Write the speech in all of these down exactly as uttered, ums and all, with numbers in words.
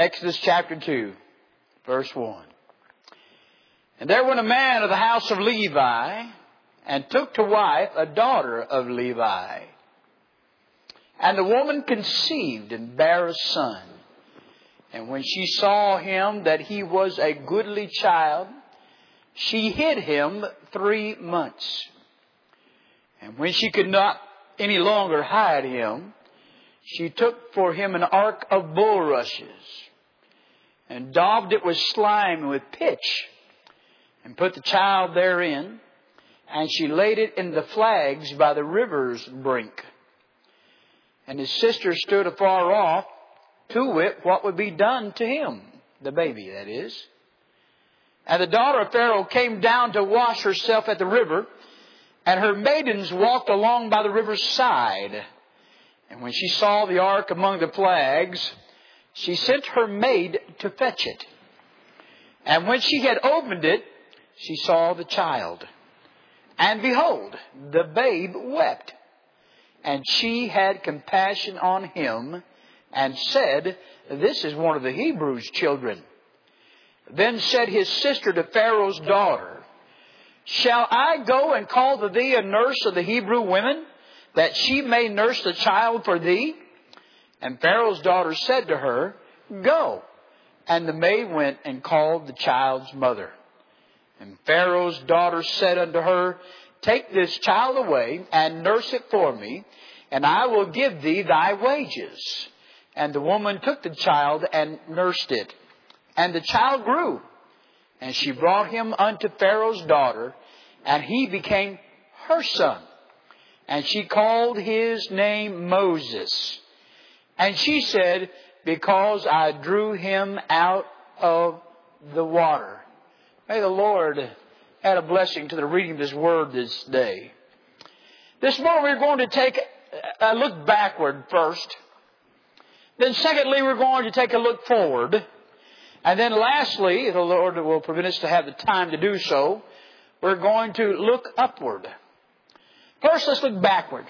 Exodus chapter two, verse one. And there went a man of the house of Levi, and took to wife a daughter of Levi. And the woman conceived and bare a son. And when she saw him that he was a goodly child, she hid him three months. And when she could not any longer hide him, she took for him an ark of bulrushes, and daubed it with slime and with pitch, and put the child therein, and she laid it in the flags by the river's brink. And his sister stood afar off, to wit, what would be done to him, the baby, that is. And the daughter of Pharaoh came down to wash herself at the river, and her maidens walked along by the river's side. And when she saw the ark among the flags, she sent her maid to fetch it. And when she had opened it, she saw the child. And behold, the babe wept. And she had compassion on him, and said, This is one of the Hebrews' children. Then said his sister to Pharaoh's daughter, Shall I go and call to thee a nurse of the Hebrew women, that she may nurse the child for thee? And Pharaoh's daughter said to her, Go. And the maid went and called the child's mother. And Pharaoh's daughter said unto her, Take this child away and nurse it for me, and I will give thee thy wages. And the woman took the child and nursed it. And the child grew. And she brought him unto Pharaoh's daughter, and he became her son. And she called his name Moses. And she said, Because I drew him out of the water. May the Lord add a blessing to the reading of His Word this day. This morning we're going to take a look backward first. Then secondly, we're going to take a look forward. And then lastly, if the Lord will permit us to have the time to do so, we're going to look upward. First, let's look backward.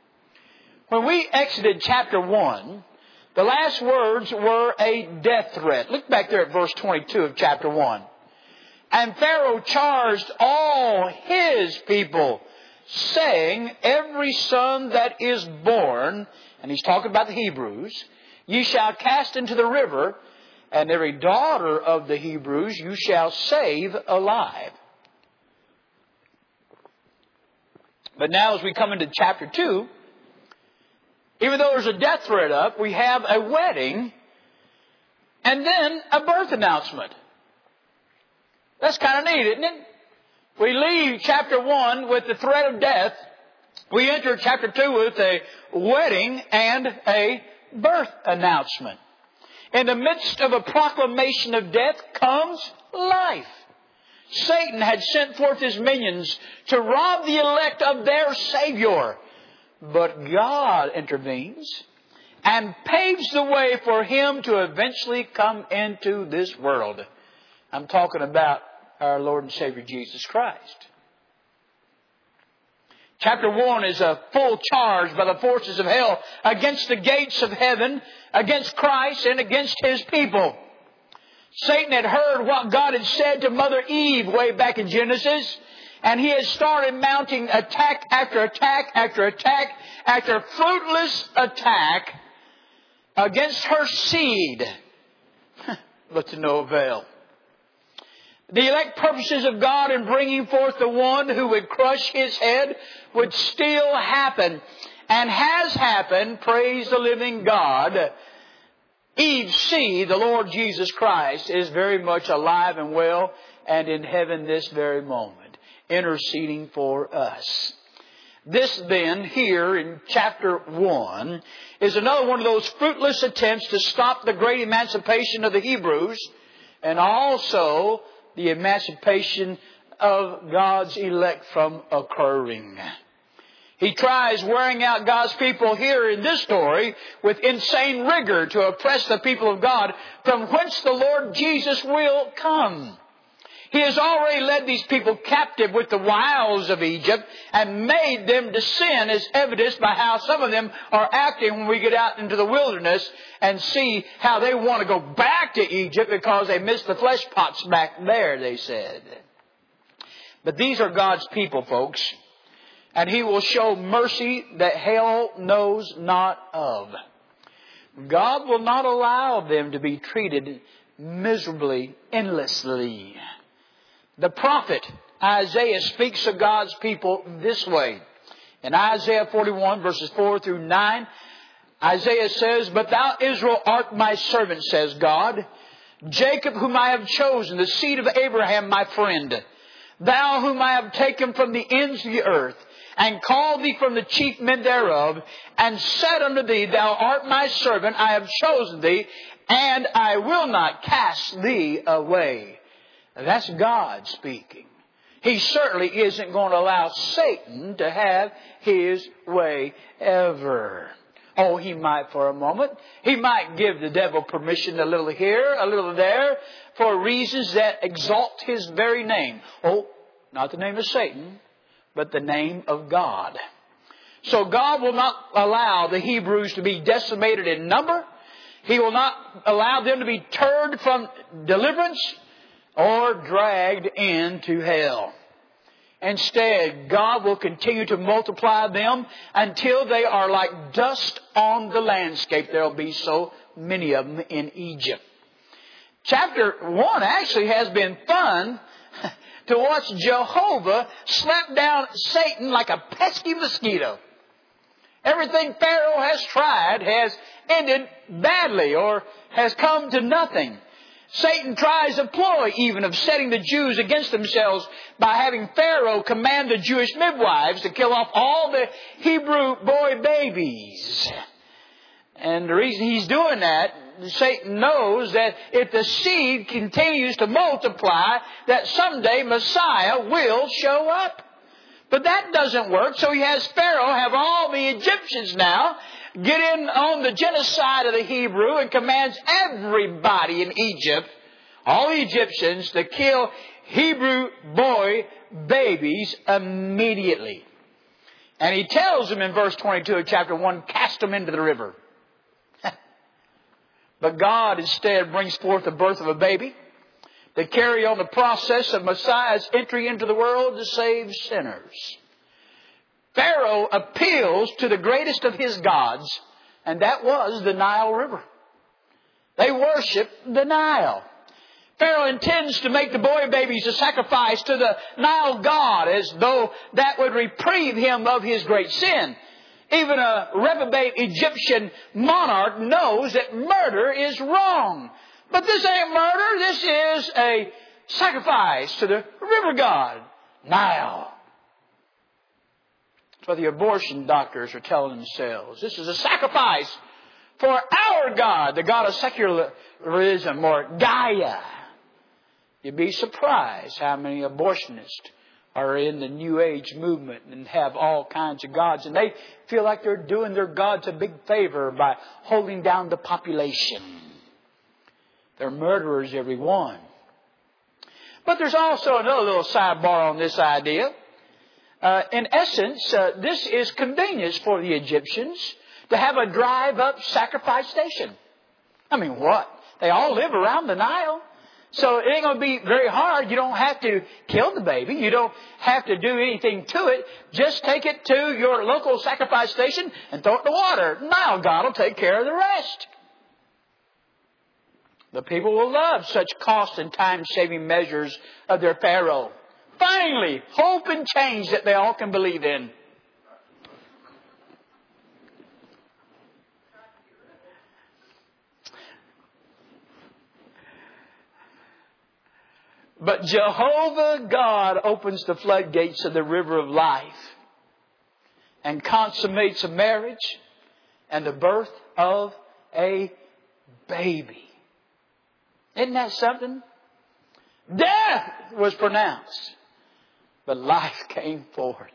When we exited chapter one, the last words were a death threat. Look back there at verse twenty-two of chapter one. And Pharaoh charged all his people, saying, Every son that is born, and he's talking about the Hebrews, ye shall cast into the river, and every daughter of the Hebrews you shall save alive. But now as we come into chapter two, even though there's a death threat up, we have a wedding and then a birth announcement. That's kind of neat, isn't it? We leave chapter one with the threat of death. We enter chapter two with a wedding and a birth announcement. In the midst of a proclamation of death comes life. Satan had sent forth his minions to rob the elect of their Savior. But God intervenes and paves the way for Him to eventually come into this world. I'm talking about our Lord and Savior Jesus Christ. Chapter one is a full charge by the forces of hell against the gates of heaven, against Christ and against His people. Satan had heard what God had said to Mother Eve way back in Genesis, and he has started mounting attack after attack after attack after fruitless attack against her seed, but to no avail. The elect purposes of God in bringing forth the one who would crush his head would still happen, and has happened, praise the living God. Eve's seed, the Lord Jesus Christ, is very much alive and well and in heaven this very moment, interceding for us. This then, here in chapter one, is another one of those fruitless attempts to stop the great emancipation of the Hebrews, and also the emancipation of God's elect from occurring. He tries wearing out God's people here in this story with insane rigor to oppress the people of God, from whence the Lord Jesus will come. He has already led these people captive with the wiles of Egypt and made them to sin, as evidenced by how some of them are acting when we get out into the wilderness and see how they want to go back to Egypt because they missed the flesh pots back there, they said. But these are God's people, folks. And He will show mercy that hell knows not of. God will not allow them to be treated miserably, endlessly. The prophet Isaiah speaks of God's people this way. In Isaiah forty-one, verses four through nine, Isaiah says, "But thou, Israel, art my servant, says God. Jacob, whom I have chosen, the seed of Abraham, my friend. Thou, whom I have taken from the ends of the earth, and called thee from the chief men thereof, and said unto thee, Thou art my servant, I have chosen thee, and I will not cast thee away." That's God speaking. He certainly isn't going to allow Satan to have his way ever. Oh, he might for a moment. He might give the devil permission a little here, a little there, for reasons that exalt his very name. Oh, not the name of Satan, but the name of God. So God will not allow the Hebrews to be decimated in number. He will not allow them to be turned from deliverance or dragged into hell. Instead, God will continue to multiply them until they are like dust on the landscape. There will be so many of them in Egypt. Chapter one actually has been fun to watch Jehovah slap down Satan like a pesky mosquito. Everything Pharaoh has tried has ended badly or has come to nothing. Satan tries a ploy even of setting the Jews against themselves by having Pharaoh command the Jewish midwives to kill off all the Hebrew boy babies. And the reason he's doing that, Satan knows that if the seed continues to multiply, that someday Messiah will show up. But that doesn't work, so he has Pharaoh have all the Egyptians now get in on the genocide of the Hebrew and commands everybody in Egypt, all the Egyptians, to kill Hebrew boy babies immediately. And he tells them in verse twenty-two of chapter one, cast them into the river. But God instead brings forth the birth of a baby to carry on the process of Messiah's entry into the world to save sinners. Pharaoh appeals to the greatest of his gods, and that was the Nile River. They worship the Nile. Pharaoh intends to make the boy babies a sacrifice to the Nile god, as though that would reprieve him of his great sin. Even a reprobate Egyptian monarch knows that murder is wrong. But this ain't murder. This is a sacrifice to the river god, Nile. That's what the abortion doctors are telling themselves. This is a sacrifice for our God, the God of secularism, or Gaia. You'd be surprised how many abortionists are in the New Age movement and have all kinds of gods. And they feel like they're doing their gods a big favor by holding down the population. They're murderers, every one. But there's also another little sidebar on this idea. Uh, in essence, uh, this is convenience for the Egyptians to have a drive-up sacrifice station. I mean, what? They all live around the Nile. So it ain't going to be very hard. You don't have to kill the baby. You don't have to do anything to it. Just take it to your local sacrifice station and throw it in the water. Nile God will take care of the rest. The people will love such cost and time-saving measures of their Pharaoh. Finally, hope and change that they all can believe in. But Jehovah God opens the floodgates of the river of life and consummates a marriage and the birth of a baby. Isn't that something? Death was pronounced, but life came forth.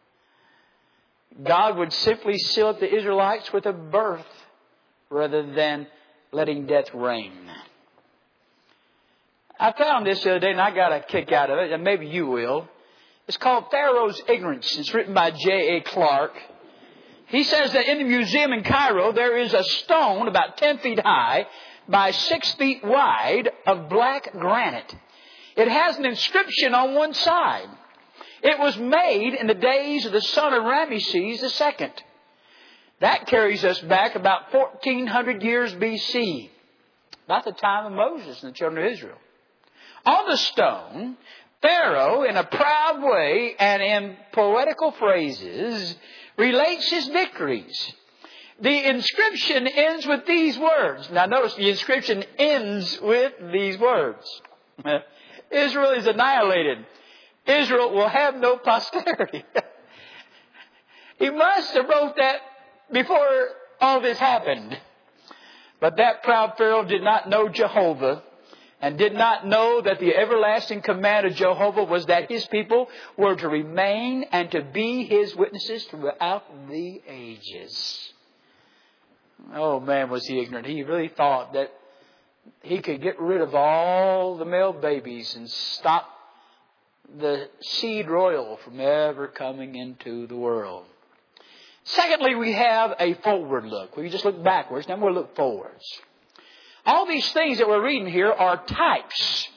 God would simply seal up the Israelites with a birth rather than letting death reign. I found this the other day and I got a kick out of it, and maybe you will. It's called Pharaoh's Ignorance. It's written by J A Clark. He says that in the museum in Cairo there is a stone about ten feet high by six feet wide of black granite. It has an inscription on one side. It was made in the days of the son of Ramesses the second. That carries us back about fourteen hundred years B C, about the time of Moses and the children of Israel. On the stone, Pharaoh, in a proud way and in poetical phrases, relates his victories. The inscription ends with these words. Now notice the inscription ends with these words. Israel is annihilated. Israel will have no posterity. He must have wrote that before all this happened. But that proud Pharaoh did not know Jehovah, and did not know that the everlasting command of Jehovah was that his people were to remain and to be his witnesses throughout the ages. Oh man, was he ignorant. He really thought that he could get rid of all the male babies and stop the seed royal from ever coming into the world. Secondly, we have a forward look. We just look backwards, now we'll look forwards. All these things that we're reading here are types.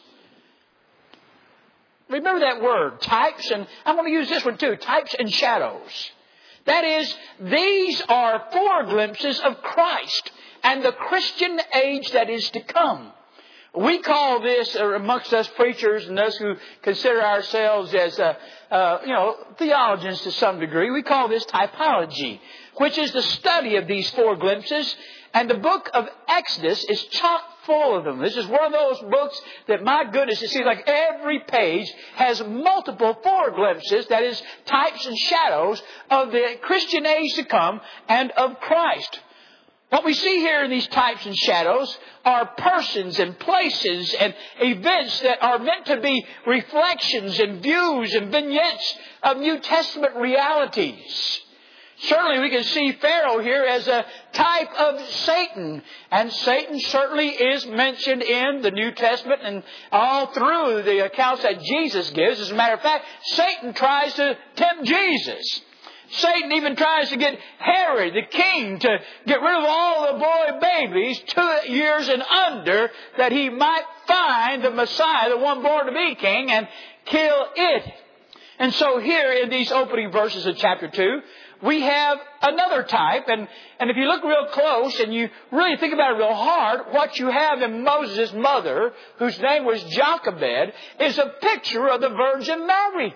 Remember that word, types, and I'm going to use this one too, types and shadows. That is, these are foreglimpses of Christ and the Christian age that is to come. We call this, amongst us preachers and us who consider ourselves as, uh, uh, you know, theologians to some degree, we call this typology, which is the study of these four glimpses. And the book of Exodus is chock full of them. This is one of those books that, my goodness, it seems like every page has multiple foreglimpses, that is, types and shadows of the Christian age to come and of Christ. What we see here in these types and shadows are persons and places and events that are meant to be reflections and views and vignettes of New Testament realities. Certainly we can see Pharaoh here as a type of Satan. And Satan certainly is mentioned in the New Testament and all through the accounts that Jesus gives. As a matter of fact, Satan tries to tempt Jesus. Satan even tries to get Herod, the king, to get rid of all the boy babies two years and under, that he might find the Messiah, the one born to be king, and kill it. And so here in these opening verses of chapter two, we have another type. And, and if you look real close and you really think about it real hard, what you have in Moses' mother, whose name was Jochebed, is a picture of the Virgin Mary.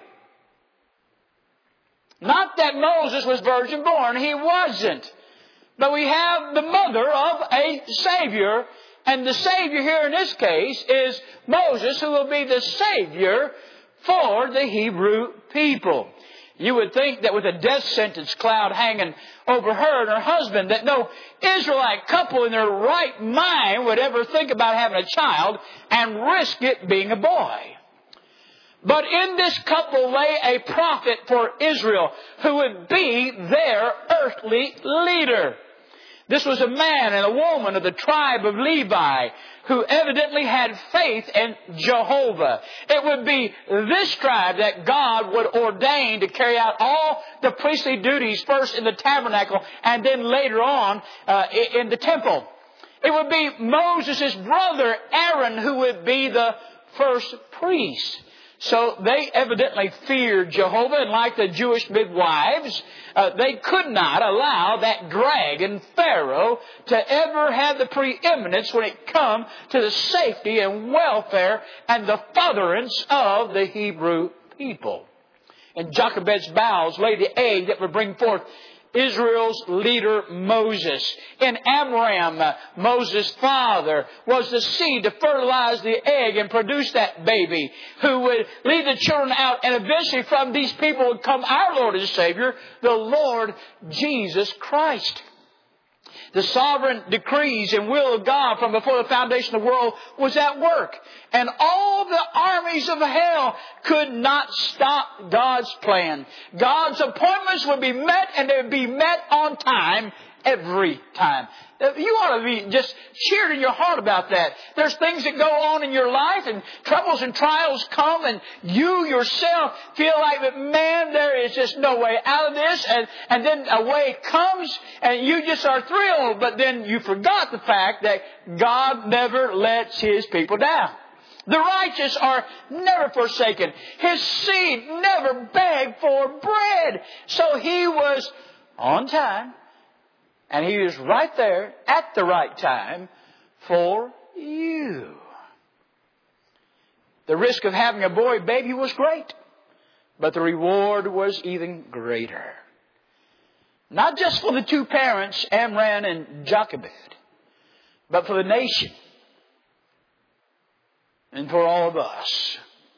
Not that Moses was virgin born. He wasn't. But we have the mother of a Savior. And the Savior here in this case is Moses, who will be the Savior for the Hebrew people. You would think that with a death sentence cloud hanging over her and her husband, that no Israelite couple in their right mind would ever think about having a child and risk it being a boy. But in this couple lay a prophet for Israel who would be their earthly leader. This was a man and a woman of the tribe of Levi who evidently had faith in Jehovah. It would be this tribe that God would ordain to carry out all the priestly duties, first in the tabernacle and then later on uh, in the temple. It would be Moses' brother Aaron who would be the first priest. So they evidently feared Jehovah, and like the Jewish midwives, uh, they could not allow that dragon, Pharaoh, to ever have the preeminence when it come to the safety and welfare and the furtherance of the Hebrew people. In Jochebed's bowels lay the egg that would bring forth Israel's leader Moses. In Amram, uh, Moses' father, was the seed to fertilize the egg and produce that baby who would lead the children out, and eventually from these people would come our Lord and Savior, the Lord Jesus Christ. The sovereign decrees and will of God from before the foundation of the world was at work. And all the armies of hell could not stop God's plan. God's appointments would be met, and they would be met on time Every time. You ought to be just cheered in your heart about that. There's things that go on in your life and troubles and trials come and you yourself feel like that, man, there is just no way out of this. And, and then a way comes and you just are thrilled. But then you forgot the fact that God never lets His people down. The righteous are never forsaken. His seed never begged for bread. So He was on time. And He was right there at the right time for you. The risk of having a boy baby was great. But the reward was even greater. Not just for the two parents, Amram and Jochebed, but for the nation. And for all of us.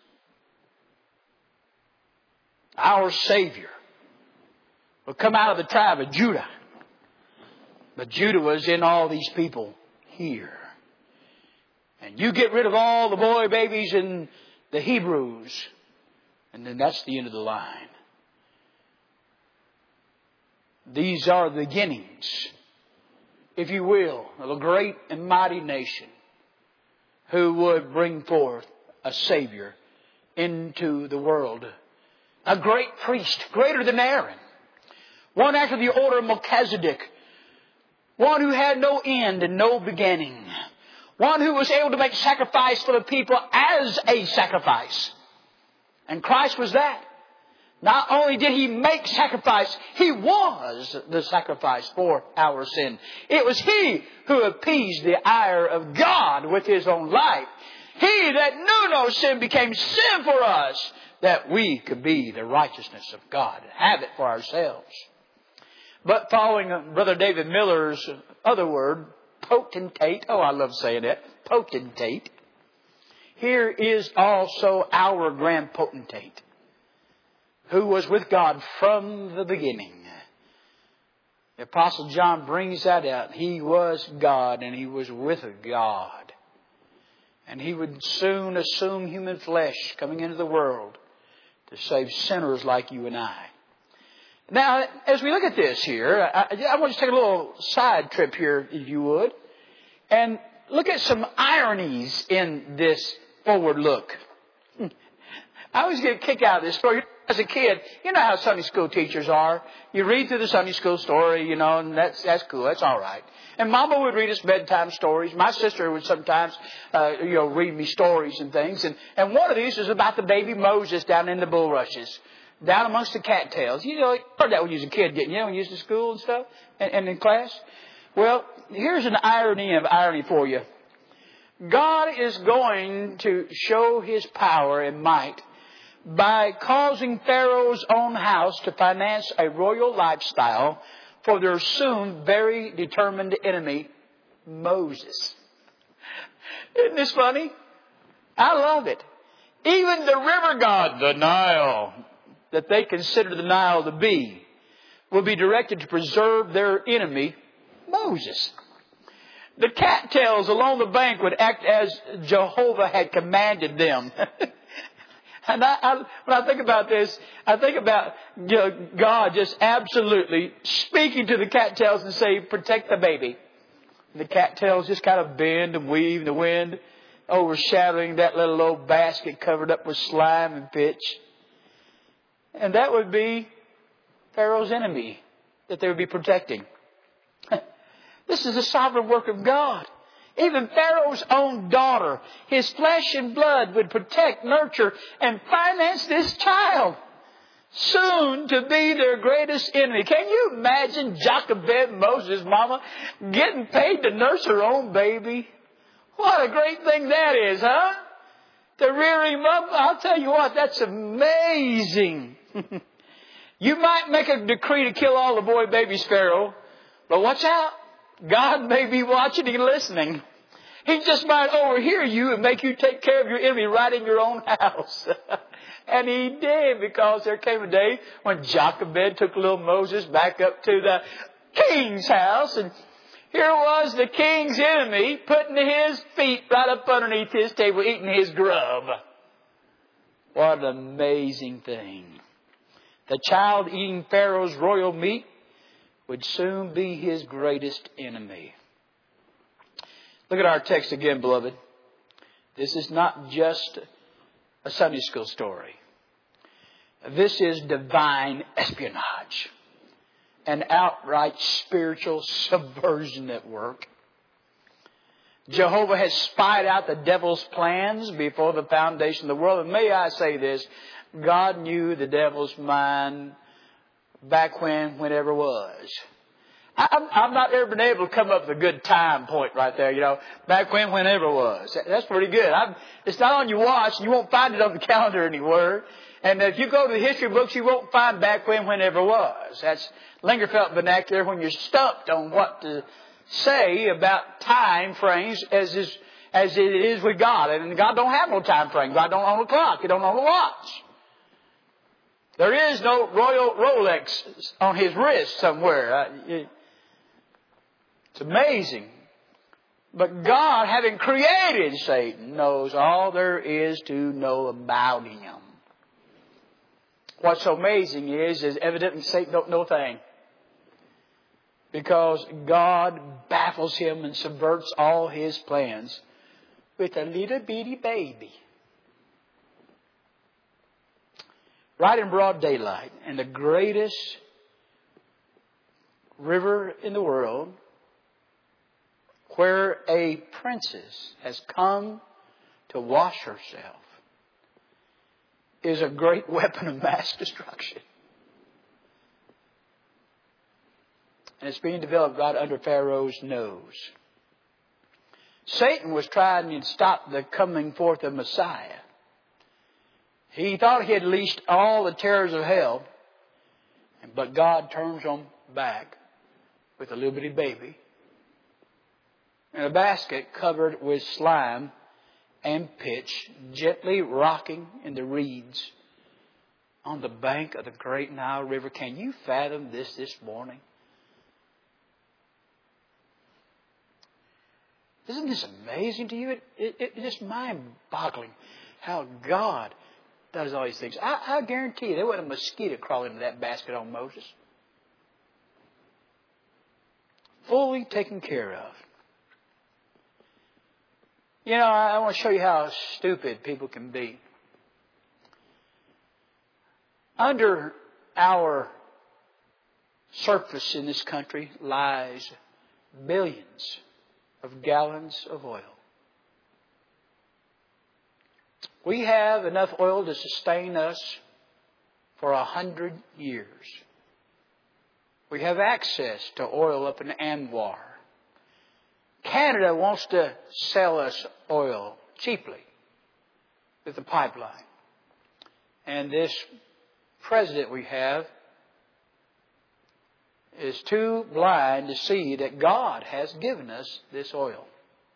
Our Savior will come out of the tribe of Judah. But Judah was in all these people here. And you get rid of all the boy babies and the Hebrews. And then that's the end of the line. These are the beginnings, if you will, of a great and mighty nation who would bring forth a Savior into the world. A great priest, greater than Aaron. One after the order of Melchizedek. One who had no end and no beginning. One who was able to make sacrifice for the people as a sacrifice. And Christ was that. Not only did He make sacrifice, He was the sacrifice for our sin. It was He who appeased the ire of God with His own life. He that knew no sin became sin for us, that we could be the righteousness of God and have it for ourselves. But following Brother David Miller's other word, potentate. Oh, I love saying that. Potentate. Here is also our grand potentate, who was with God from the beginning. The Apostle John brings that out. He was God and He was with God. And He would soon assume human flesh coming into the world to save sinners like you and I. Now, as we look at this here, I, I want to take a little side trip here, if you would, and look at some ironies in this forward look. I always get a kick out of this story. As a kid, you know how Sunday school teachers are. You read through the Sunday school story, you know, and that's that's cool. That's all right. And Mama would read us bedtime stories. My sister would sometimes, uh, you know, read me stories and things. And, and one of these is about the baby Moses down in the bulrushes. Down amongst the cattails. You know, you heard that when you was a kid, didn't you? When you was in school and stuff, and, and in class. Well, here's an irony of irony for you. God is going to show His power and might by causing Pharaoh's own house to finance a royal lifestyle for their soon very determined enemy, Moses. Isn't this funny? I love it. Even the river god, the Nile, that they consider the Nile to be, will be directed to preserve their enemy, Moses. The cattails along the bank would act as Jehovah had commanded them. And I, I, when I think about this, I think about you know, God just absolutely speaking to the cattails and say, protect the baby. The cattails just kind of bend and weave in the wind, overshadowing that little old basket covered up with slime and pitch. And that would be Pharaoh's enemy that they would be protecting. This is the sovereign work of God. Even Pharaoh's own daughter, his flesh and blood, would protect, nurture, and finance this child, soon to be their greatest enemy. Can you imagine Jochebed, Moses' mama, getting paid to nurse her own baby? What a great thing that is, huh? To rear him up, I'll tell you what, that's amazing. You might make a decree to kill all the boy babies, Pharaoh, but watch out. God may be watching and listening. He just might overhear you and make you take care of your enemy right in your own house. And He did, because there came a day when Jochebed took little Moses back up to the king's house, and here was the king's enemy putting his feet right up underneath his table, eating his grub. What an amazing thing. The child eating Pharaoh's royal meat would soon be his greatest enemy. Look at our text again, beloved. This is not just a Sunday school story. This is divine espionage. An outright spiritual subversion at work. Jehovah has spied out the devil's plans before the foundation of the world. And may I say this, God knew the devil's mind back when, whenever it was. I'm, I've not ever been able to come up with a good time point right there, you know, back when, whenever it was. That's pretty good. I'm, it's not on your watch, and you won't find it on the calendar anywhere. And if you go to the history books, you won't find back when, whenever it was. That's Lingerfeld vernacular when you're stumped on what to say about time frames as is, as it is with God. And God don't have no time frame. God don't own a clock. He don't own a watch. There is no royal Rolex on his wrist somewhere. It's amazing. But God, having created Satan, knows all there is to know about him. What's so amazing is, is evidently Satan don't know a thing. Because God baffles him and subverts all his plans with a little bitty baby. Right in broad daylight, in the greatest river in the world, where a princess has come to wash herself, is a great weapon of mass destruction. And it's being developed right under Pharaoh's nose. Satan was trying to stop the coming forth of Messiah. He thought he had leashed all the terrors of hell. But God turns them back with a little bitty baby in a basket covered with slime and pitch, gently rocking in the reeds on the bank of the great Nile River. Can you fathom this this morning? Isn't this amazing to you? It, it, it's just mind-boggling how God does all these things. I, I guarantee you there wasn't a mosquito crawling into that basket on Moses. Fully taken care of. You know, I, I want to show you how stupid people can be. Under our surface in this country lies billions of gallons of oil. We have enough oil to sustain us for a hundred years. We have access to oil up in Anwar. Canada wants to sell us oil cheaply with the pipeline. And this president we have is too blind to see that God has given us this oil.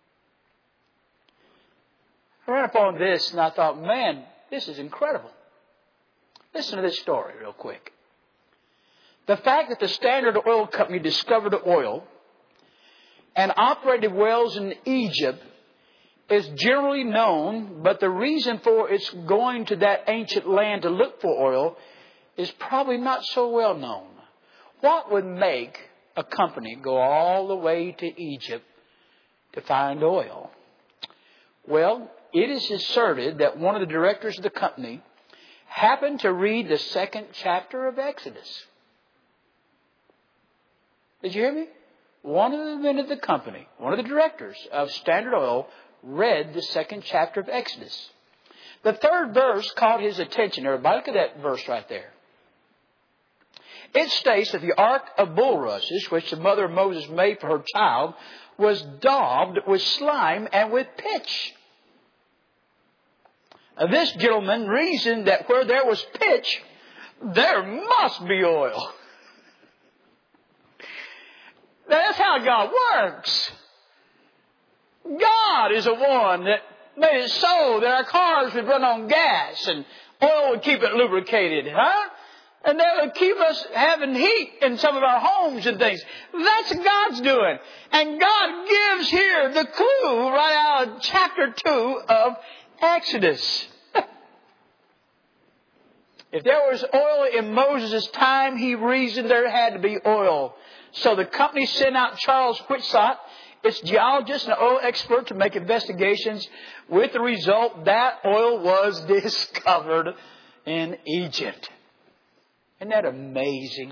I ran upon this and I thought, man, this is incredible. Listen to this story real quick. The fact that the Standard Oil Company discovered oil and operated wells in Egypt is generally known, but the reason for its going to that ancient land to look for oil is probably not so well known. What would make a company go all the way to Egypt to find oil? Well, it is asserted that one of the directors of the company happened to read the second chapter of Exodus. Did you hear me? One of the men of the company, one of the directors of Standard Oil, read the second chapter of Exodus. The third verse caught his attention. Everybody, look at that verse right there. It states that the ark of bulrushes, which the mother of Moses made for her child, was daubed with slime and with pitch. Now, this gentleman reasoned that where there was pitch, there must be oil. That's how God works. God is the one that made it so that our cars would run on gas and oil would keep it lubricated, huh? And that would keep us having heat in some of our homes and things. That's God's doing. And God gives here the clue right out of chapter two of Exodus. If there was oil in Moses' time, he reasoned there had to be oil So the company sent out Charles Whitsott, its geologist and oil expert, to make investigations, with the result that oil was discovered in Egypt. Isn't that amazing?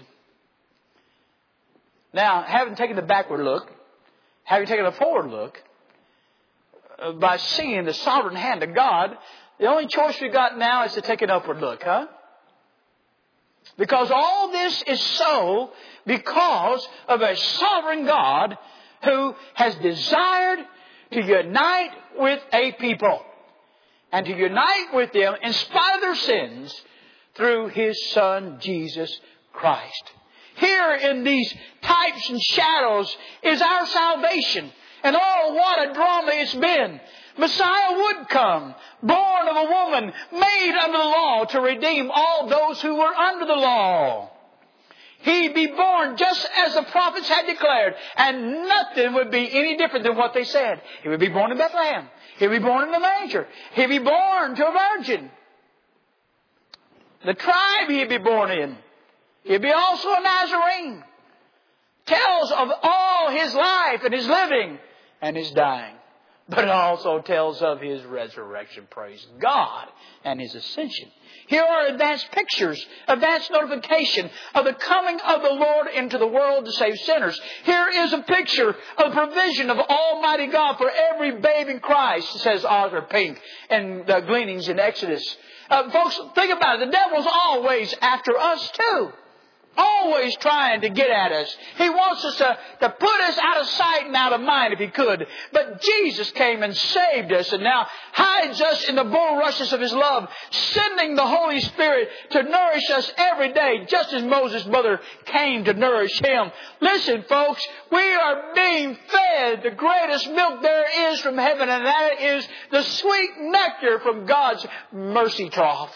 Now, having taken the backward look, having taken a forward look, uh, by seeing the sovereign hand of God, the only choice we've got now is to take an upward look, huh? Because all this is so because of a sovereign God who has desired to unite with a people and to unite with them in spite of their sins through His Son, Jesus Christ. Here in these types and shadows is our salvation. And oh, what a drama it's been. Messiah would come, born of a woman, made under the law to redeem all those who were under the law. He'd be born just as the prophets had declared, and nothing would be any different than what they said. He would be born in Bethlehem. He'd be born in the manger. He'd be born to a virgin. The tribe he'd be born in. He'd be also a Nazarene. Tells of all His life and His living and His dying. But it also tells of His resurrection, praise God, and His ascension. Here are advanced pictures, advanced notification of the coming of the Lord into the world to save sinners. Here is a picture of the provision of Almighty God for every babe in Christ, says Arthur Pink in the Gleanings in Exodus. Uh, folks, think about it. The devil's always after us too. Always trying to get at us. He wants us to, to put us out of sight and out of mind if He could. But Jesus came and saved us and now hides us in the bulrushes of His love, sending the Holy Spirit to nourish us every day, just as Moses' mother came to nourish him. Listen, folks, we are being fed the greatest milk there is from heaven, and that is the sweet nectar from God's mercy trough.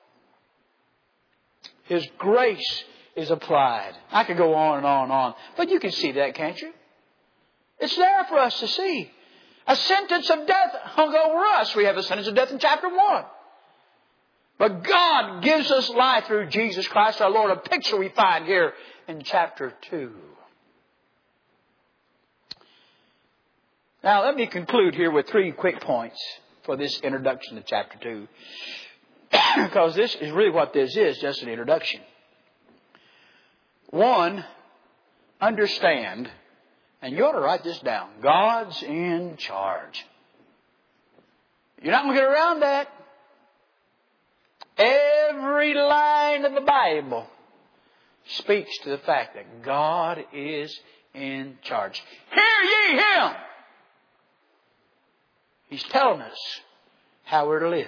His grace is applied. I could go on and on and on. But you can see that, can't you? It's there for us to see. A sentence of death hung over us. We have a sentence of death in chapter one. But God gives us life through Jesus Christ our Lord. A picture we find here in chapter two. Now let me conclude here with three quick points for this introduction to chapter two. Because this is really what this is, just an introduction. One, understand, and you ought to write this down, God's in charge. You're not going to get around that. Every line of the Bible speaks to the fact that God is in charge. Hear ye Him! He's telling us how we're to live.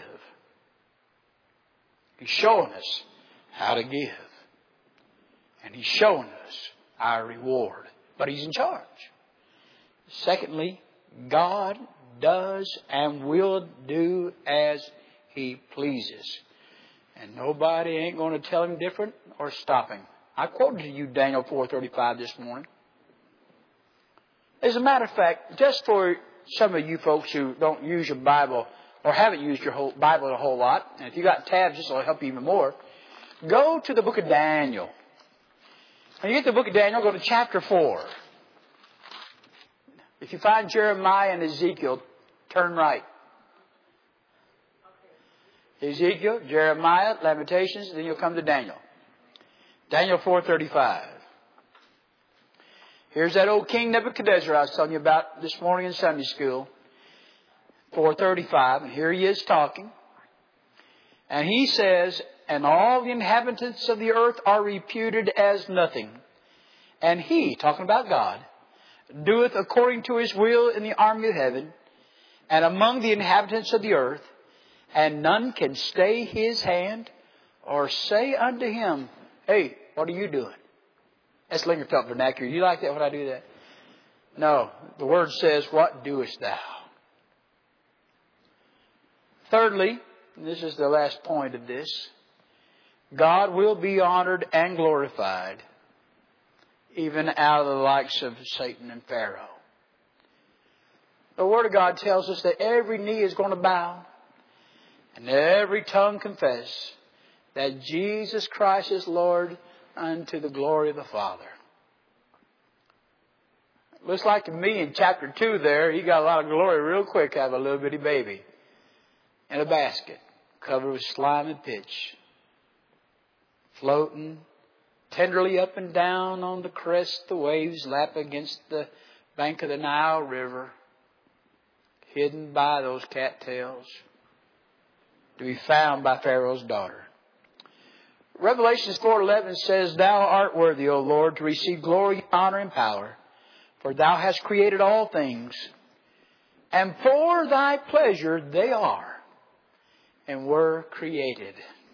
He's showing us how to give. And He's showing us our reward. But He's in charge. Secondly, God does and will do as He pleases. And nobody ain't going to tell Him different or stop Him. I quoted to you Daniel four thirty-five this morning. As a matter of fact, just for some of you folks who don't use your Bible or haven't used your whole Bible a whole lot, and if you got tabs, this will help you even more, go to the book of Daniel. When you get to the book of Daniel, go to chapter four. If you find Jeremiah and Ezekiel, turn right. Ezekiel, Jeremiah, Lamentations, then you'll come to Daniel. Daniel four thirty-five. Here's that old King Nebuchadnezzar I was telling you about this morning in Sunday school. four thirty-five, and here he is talking. And he says, and all the inhabitants of the earth are reputed as nothing. And He, talking about God, doeth according to His will in the army of heaven, and among the inhabitants of the earth, and none can stay His hand, or say unto Him, hey, what are you doing? That's Lingerfeld vernacular. You like that when I do that? No, the Word says, what doest thou? Thirdly, and this is the last point of this, God will be honored and glorified even out of the likes of Satan and Pharaoh. The Word of God tells us that every knee is going to bow and every tongue confess that Jesus Christ is Lord unto the glory of the Father. Looks like to me in chapter two there, he got a lot of glory real quick, have a little bitty baby in a basket covered with slime and pitch, floating tenderly up and down on the crest of the waves, lap against the bank of the Nile River, hidden by those cattails, to be found by Pharaoh's daughter. Revelations four eleven says, Thou art worthy, O Lord, to receive glory, honor, and power, for Thou hast created all things, and for Thy pleasure they are and were created.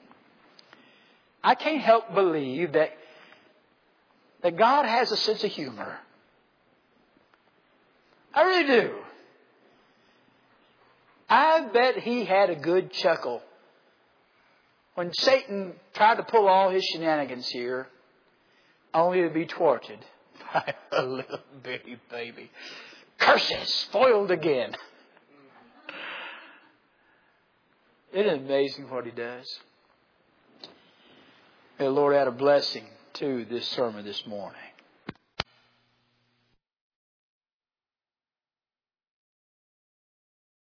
I can't help believe that, that God has a sense of humor. I really do. I bet He had a good chuckle when Satan tried to pull all his shenanigans here, only to be thwarted by a little bitty baby. Curses! Foiled again. Isn't it amazing what He does? May the Lord add a blessing to this sermon this morning.